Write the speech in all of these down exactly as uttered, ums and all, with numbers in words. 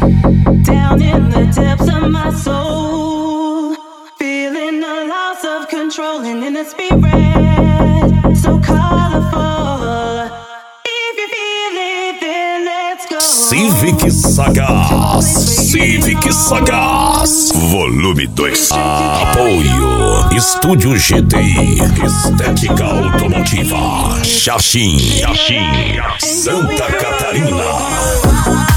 Down in the depths of my soul, feeling the loss of control and in the spirit, so colorful. If you feel it, then let's go. Civic Sagaz, Civic Sagaz, volume dois. Apoio Estúdio G T I, Estética Automotiva, Xaxim, Xaxim, Santa Catarina.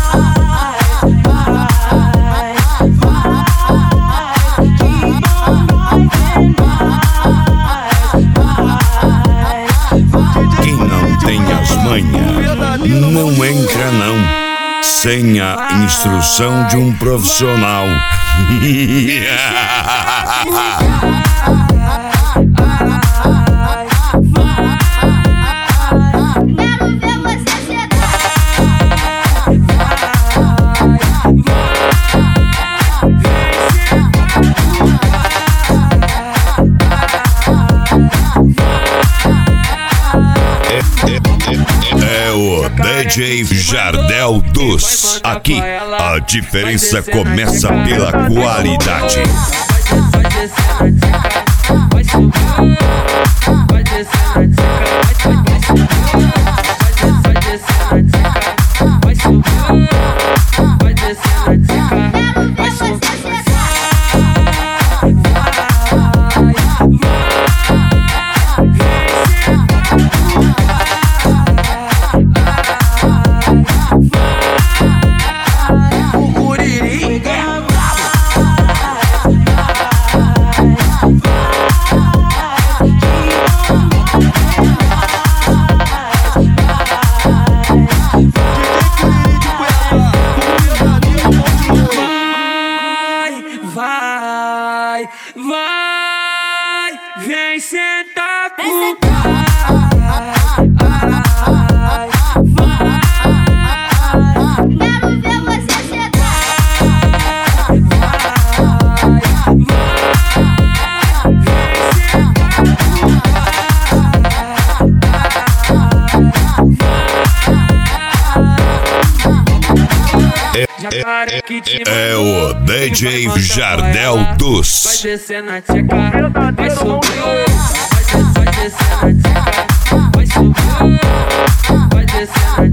Quem não tem as manhas não entra não, sem a instrução de um profissional. É o D J Jardel dos. Aqui a diferença começa pela qualidade. Vai, vai, vem sentar pro É o D J Jardel dos. Vai descer na tcheca, vai subir, vai descer na tcheca, vai subir, vai descer na